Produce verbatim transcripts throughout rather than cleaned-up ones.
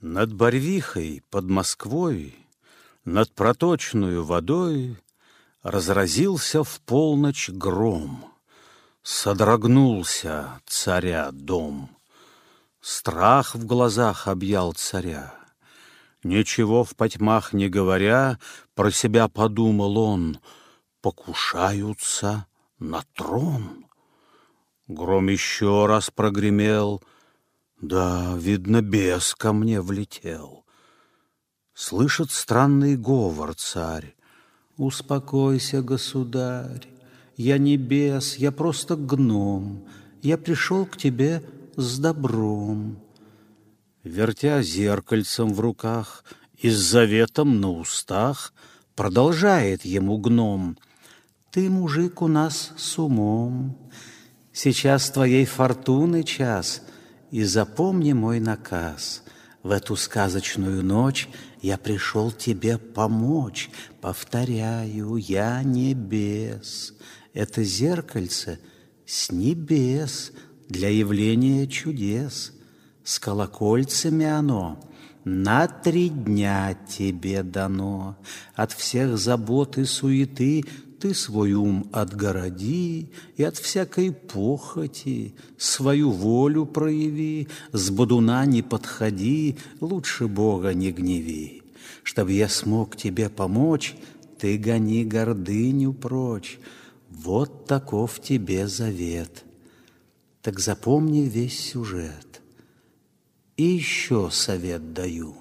Над Барвихой под Москвой, над проточную водой разразился в полночь гром. Содрогнулся царя дом. Страх в глазах объял царя. Ничего в потьмах не говоря, про себя подумал он: покушаются на трон. Гром еще раз прогремел. Да, видно, бес ко мне влетел. Слышит странный говор царь. Успокойся, государь, я не бес, я просто гном. Я пришел к тебе с добром. Вертя зеркальцем в руках и с заветом на устах, продолжает ему гном: ты, мужик, у нас с умом. Сейчас твоей фортуны час, и запомни мой наказ. В эту сказочную ночь я пришел тебе помочь. Повторяю, я не бес. Это зеркальце с небес для явления чудес. С колокольцами оно на три дня тебе дано. От всех забот и суеты ты свой ум отгороди, и от всякой похоти свою волю прояви. С бодуна не подходи, лучше Бога не гневи. Чтоб я смог тебе помочь, ты гони гордыню прочь. Вот таков тебе завет. Так запомни весь сюжет. И еще совет даю.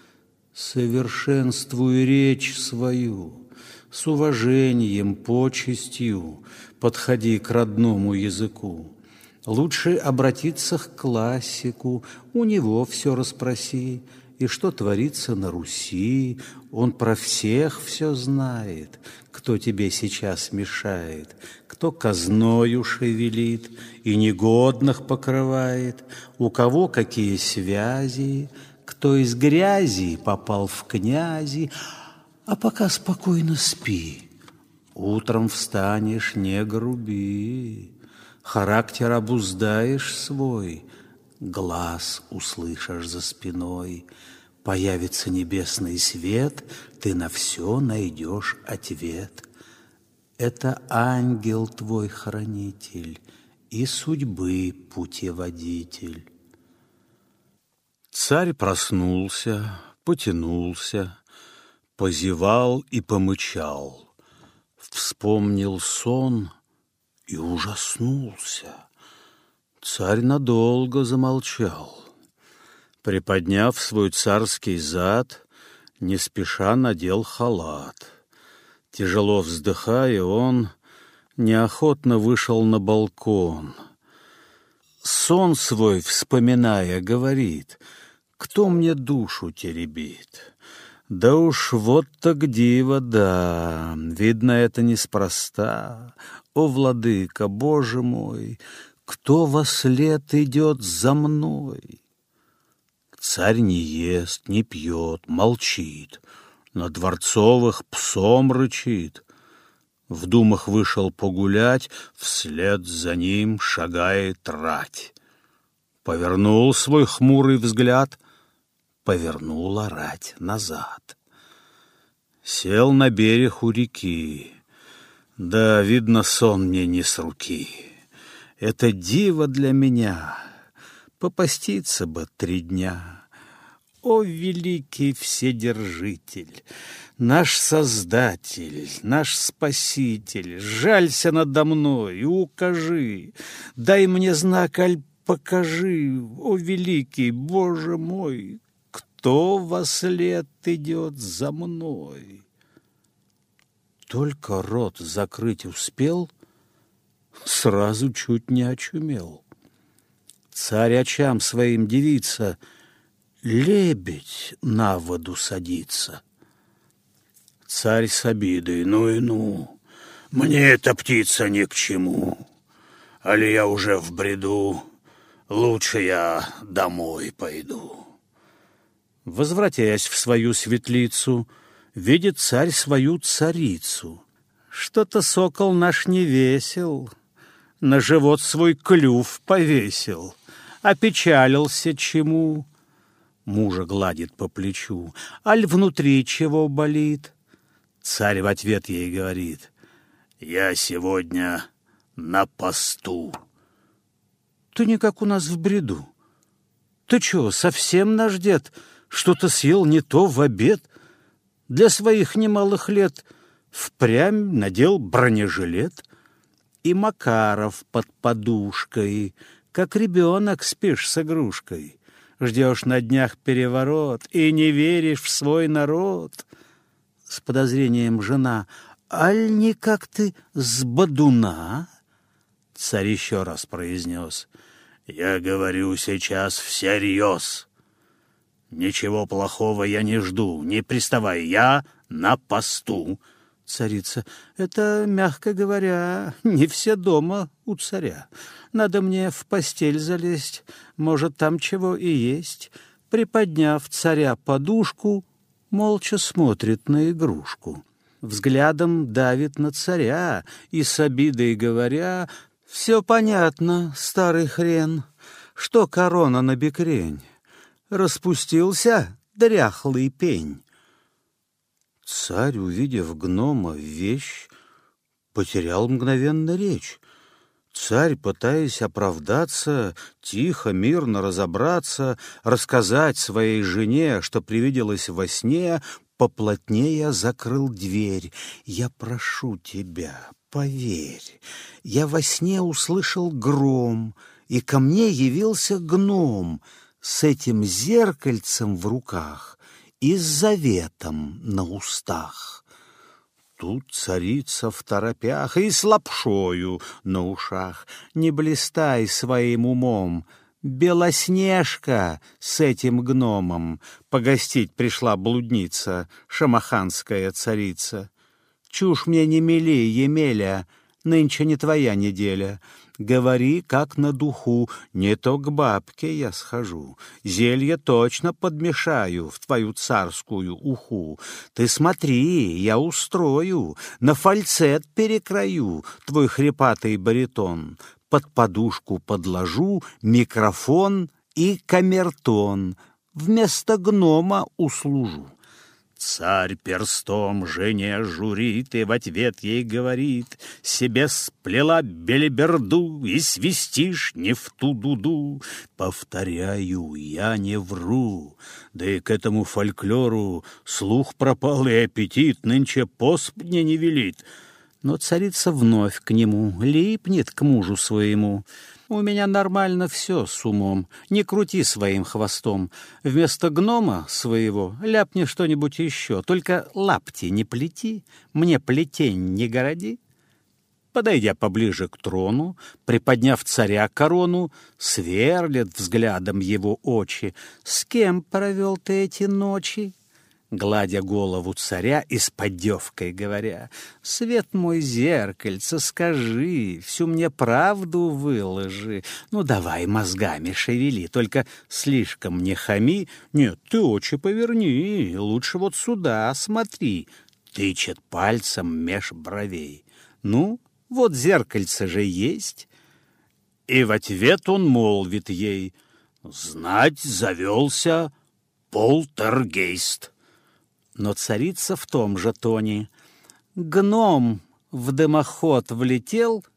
Совершенствуй речь свою. С уважением, почестью подходи к родному языку. Лучше обратиться к классику, у него все расспроси. И что творится на Руси, он про всех все знает. Кто тебе сейчас мешает, кто казною шевелит и негодных покрывает, у кого какие связи, кто из грязи попал в князи. А пока спокойно спи, утром встанешь, не груби, характер обуздаешь свой, глаз услышишь за спиной, появится небесный свет, ты на все найдешь ответ. Это ангел твой хранитель и судьбы путеводитель. Царь проснулся, потянулся, позевал и помычал, вспомнил сон и ужаснулся. Царь надолго замолчал. Приподняв свой царский зад, не спеша надел халат. Тяжело вздыхая, он неохотно вышел на балкон. Сон свой вспоминая, говорит: кто мне душу теребит? Да уж вот так диво, да, видно, это неспроста. О, владыка, Боже мой, кто вослед идет за мной? Царь не ест, не пьет, молчит, на дворцовых псом рычит. В думах вышел погулять, вслед за ним шагает рать. Повернул свой хмурый взгляд, повернула рать назад. Сел на берег у реки. Да, видно, сон мне не с руки. Это диво для меня, попаститься бы три дня. О, великий Вседержитель, наш Создатель, наш Спаситель, жалься надо мной и укажи, дай мне знак, аль покажи, о, великий Боже мой, кто вослед идет за мной? Только рот закрыть успел, сразу чуть не очумел. Царь очам своим дивится, лебедь на воду садится. Царь с обидой: ну и ну, мне эта птица ни к чему. Али я уже в бреду, лучше я домой пойду. Возвратясь в свою светлицу, видит царь свою царицу. Что-то сокол наш не весел, на живот свой клюв повесил. Опечалился чему? мужа гладит по плечу. Аль внутри чего болит? Царь в ответ ей говорит: я сегодня на посту. Ты не как у нас в бреду. Ты чё, совсем наш дед что-то съел не то в обед? Для своих немалых лет впрямь надел бронежилет. И Макаров под подушкой, как ребенок спишь с игрушкой. Ждешь на днях переворот и не веришь в свой народ. С подозрением жена: аль не как ты с бодуна? Царь еще раз произнес: я говорю сейчас всерьез. Ничего плохого я не жду, не приставай, я на посту. Царица: это, мягко говоря, не все дома у царя. Надо мне в постель залезть, может, там чего и есть. Приподняв царя подушку, молча смотрит на игрушку. Взглядом давит на царя и с обидой говоря: все понятно, старый хрен, что корона на бекрень. Распустился дряхлый пень. Царь, увидев гнома вещь, потерял мгновенно речь. Царь, пытаясь оправдаться, тихо, мирно разобраться, рассказать своей жене, что привиделось во сне, поплотнее закрыл дверь. «Я прошу тебя, поверь, я во сне услышал гром, и ко мне явился гном с этим зеркальцем в руках и с заветом на устах». Тут царица в торопях и с лапшою на ушах: не блистай своим умом, Белоснежка с этим гномом погостить пришла блудница, шамаханская царица. Чушь мне не мели, Емеля, нынче не твоя неделя. Говори, как на духу, не то к бабке я схожу. Зелье точно подмешаю в твою царскую уху. Ты смотри, я устрою, на фальцет перекрою твой хрипатый баритон. Под подушку подложу микрофон и камертон. Вместо гнома услужу. Царь перстом жене журит и в ответ ей говорит: себе сплела белиберду и свистишь не в ту дуду. Повторяю, я не вру, да и к этому фольклору слух пропал и аппетит нынче посп мне не велит. Но царица вновь к нему липнет, к мужу своему: у меня нормально все с умом, не крути своим хвостом. Вместо гнома своего ляпни что-нибудь еще, только лапти не плети, мне плетень не городи. Подойдя поближе к трону, приподняв царя корону, сверлят взглядом его очи: с кем провел ты эти ночи? Гладя голову царя и с поддевкой говоря: свет мой зеркальце, скажи, всю мне правду выложи. Ну, давай мозгами шевели, только слишком не хами. Нет, ты очи поверни, лучше вот сюда смотри. Тычет пальцем меж бровей. Ну, вот зеркальце же есть. И в ответ он молвит ей: знать завелся полтергейст. Но царица в том же тоне: гном в дымоход влетел,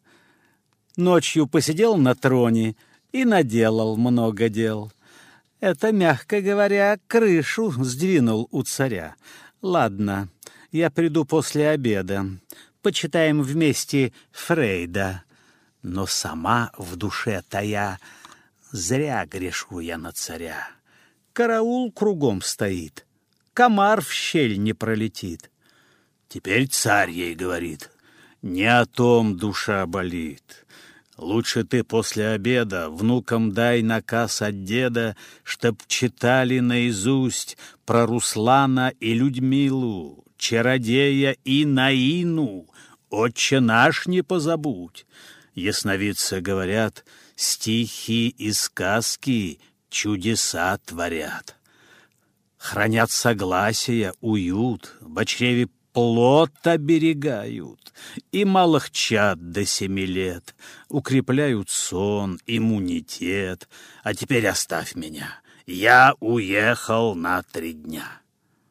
ночью посидел на троне и наделал много дел. Это, мягко говоря, крышу сдвинул у царя. Ладно, я приду после обеда, почитаем вместе Фрейда. Но сама в душе тая: зря грешу я на царя. Караул кругом стоит, комар в щель не пролетит. Теперь царь ей говорит: не о том душа болит. Лучше ты после обеда внукам дай наказ от деда, чтоб читали наизусть про Руслана и Людмилу, чародея и Наину. Отче наш не позабудь. Ясновидцы говорят, стихи и сказки чудеса творят. Хранят согласие, уют, в чреве плод оберегают, и малых чад до семи лет, укрепляют сон, иммунитет. А теперь оставь меня, я уехал на три дня.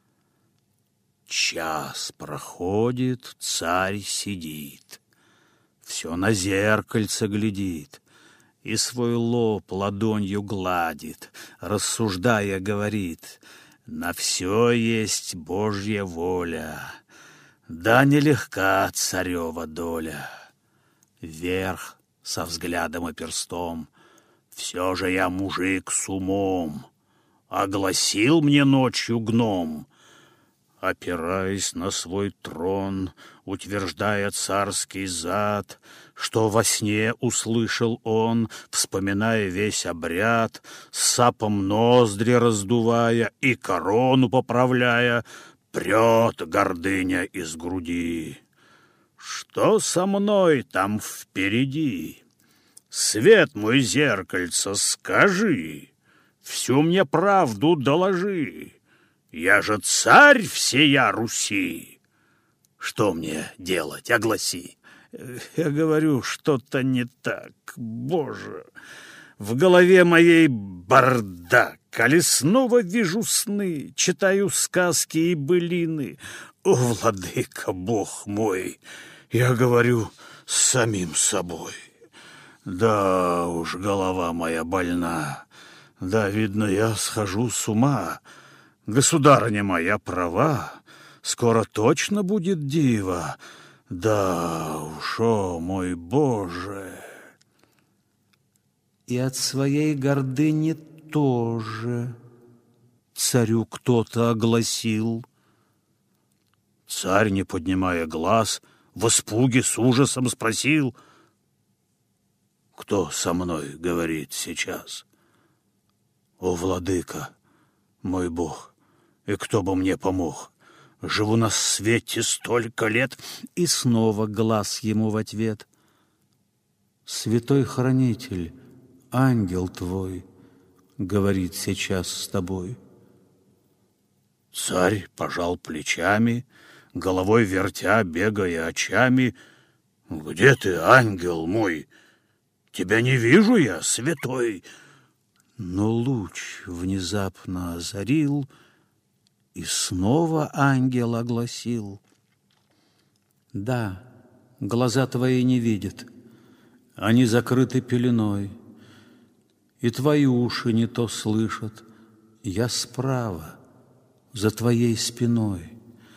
Час проходит, царь сидит, все на зеркальце глядит и свой лоб ладонью гладит, рассуждая, говорит: на все есть Божья воля, да нелегка царева доля. Вверх со взглядом и перстом: все же я мужик с умом, огласил мне ночью гном. Опираясь на свой трон, утверждая царский зад, что во сне услышал он, вспоминая весь обряд, с сапом ноздри раздувая и корону поправляя, прет гордыня из груди. Что со мной там впереди? Свет мой, зеркальце, скажи, всю мне правду доложи. Я же царь всея Руси. Что мне делать, огласи? Я говорю, что-то не так, Боже. В голове моей бардак, али снова вижу сны, читаю сказки и былины. О, владыка, Бог мой, я говорю с самим собой. Да уж, голова моя больна, да, видно, я схожу с ума. Государыня моя права, скоро точно будет дива. Да уж, о мой Боже! И от своей гордыни тоже царю кто-то огласил. Царь, не поднимая глаз, в испуге с ужасом спросил: кто со мной говорит сейчас? О, владыка, мой Бог, и кто бы мне помог? Живу на свете столько лет. И снова глаз ему в ответ: святой хранитель, ангел твой говорит сейчас с тобой. Царь пожал плечами, головой вертя, бегая очами: где ты, ангел мой? Тебя не вижу я, святой. Но луч внезапно озарил, и снова ангел огласил: да, глаза твои не видят, они закрыты пеленой, и твои уши не то слышат. Я справа, за твоей спиной,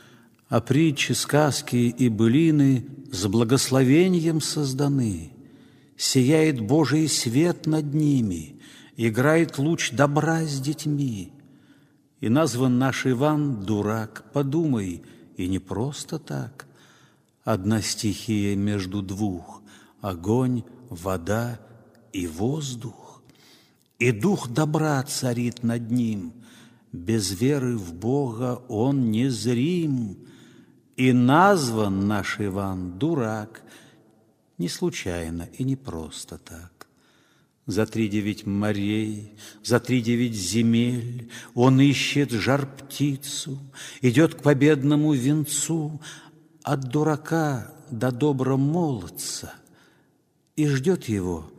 а притчи, сказки и былины с благословением созданы. Сияет Божий свет над ними, играет луч добра с детьми. И назван наш Иван дурак, подумай, и не просто так. Одна стихия между двух — огонь, вода и воздух. И дух добра царит над ним, без веры в Бога он незрим. И назван наш Иван дурак не случайно и не просто так. За три девять морей, за три девять земель он ищет жар-птицу, идет к победному венцу от дурака до доброго молодца, и ждет его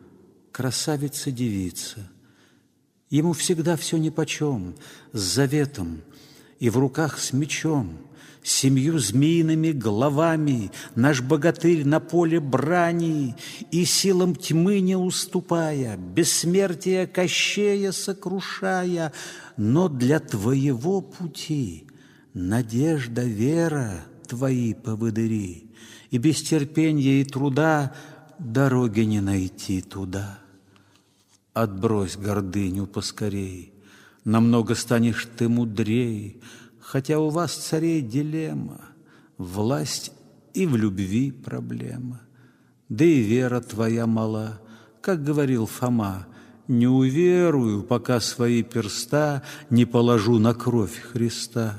красавица-девица. Ему всегда все нипочем, с заветом и в руках с мечом, семью змеиными головами наш богатырь на поле брани, и силам тьмы не уступая, бессмертие Кощея сокрушая. Но для твоего пути надежда, вера твои поводыри, и без терпенья и труда дороги не найти туда. Отбрось гордыню поскорей, намного станешь ты мудрей. Хотя у вас, царей, дилемма, власть и в любви проблема. Да и вера твоя мала, как говорил Фома: не уверую, пока свои перста не положу на кровь Христа.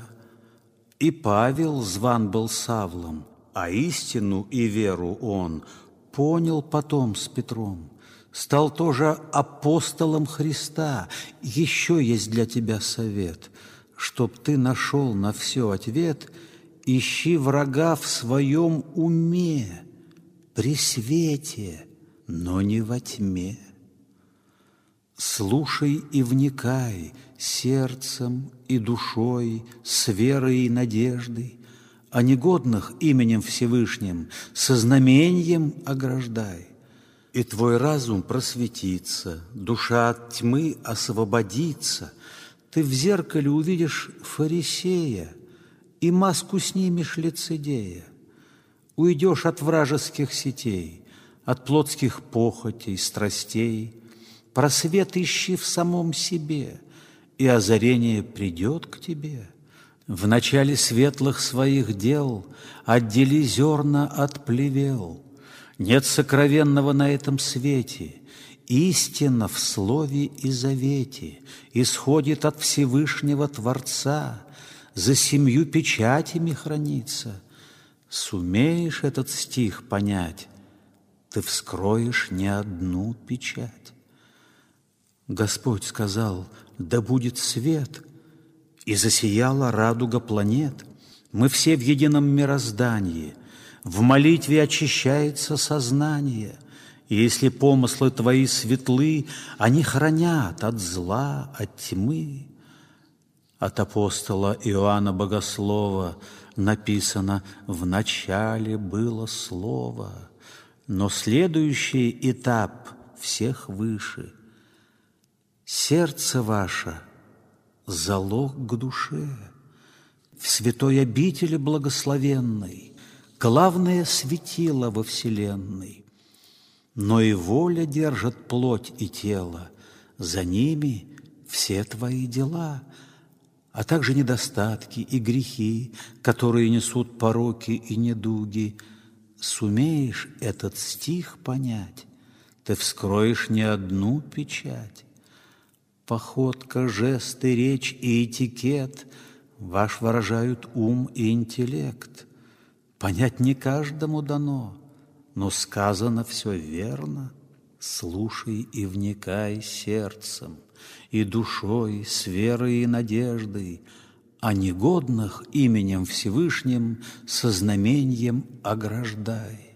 И Павел зван был Савлом, а истину и веру он понял потом с Петром. Стал тоже апостолом Христа. Еще есть для тебя совет: чтоб ты нашел на все ответ, ищи врага в своем уме, при свете, но не во тьме. Слушай и вникай, сердцем и душой, с верой и надеждой, а негодных именем Всевышним со знамением ограждай. И твой разум просветится, душа от тьмы освободится. Ты в зеркале увидишь фарисея и маску снимешь лицедея. Уйдешь от вражеских сетей, от плотских похотей, страстей. Просвет ищи в самом себе, и озарение придет к тебе. В начале светлых своих дел отдели зерна от плевел. Нет сокровенного на этом свете, истина в слове и завете исходит от Всевышнего Творца, за семью печатями хранится. Сумеешь этот стих понять, ты вскроешь не одну печать. Господь сказал: да будет свет, и засияла радуга планет. Мы все в едином мироздании, в молитве очищается сознание. И если помыслы твои светлы, они хранят от зла, от тьмы. От апостола Иоанна Богослова написано: в начале было слово. Но следующий этап всех выше. Сердце ваше – залог к душе. В святой обители благословенной главное светило во вселенной. Но и воля держит плоть и тело, за ними все твои дела, а также недостатки и грехи, которые несут пороки и недуги. Сумеешь этот стих понять, ты вскроешь не одну печать. Походка, жесты, речь и этикет ваш выражают ум и интеллект. Понять не каждому дано, но сказано все верно. Слушай и вникай сердцем, и душой, с верой и надеждой, а негодных именем Всевышним со знамением ограждай.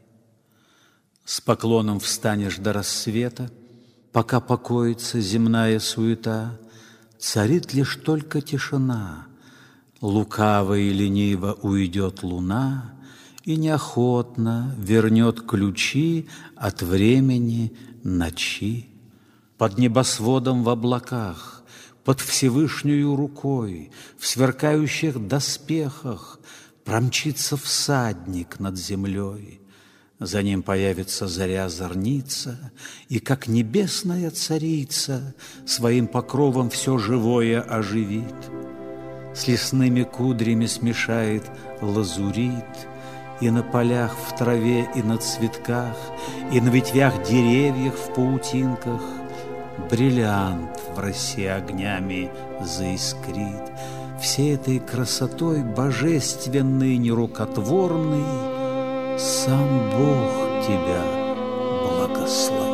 С поклоном встанешь до рассвета, пока покоится земная суета, царит лишь только тишина. Лукаво и лениво уйдет луна и неохотно вернет ключи от времени ночи. Под небосводом в облаках, под Всевышнюю рукой, в сверкающих доспехах промчится всадник над землей. За ним появится заря-зорница, и, как небесная царица, своим покровом все живое оживит. С лесными кудрями смешает лазурит, и на полях в траве, и на цветках, и на ветвях деревьев в паутинках бриллиант в росе огнями заискрит. Всей этой красотой божественной, нерукотворной, сам Бог тебя благословит.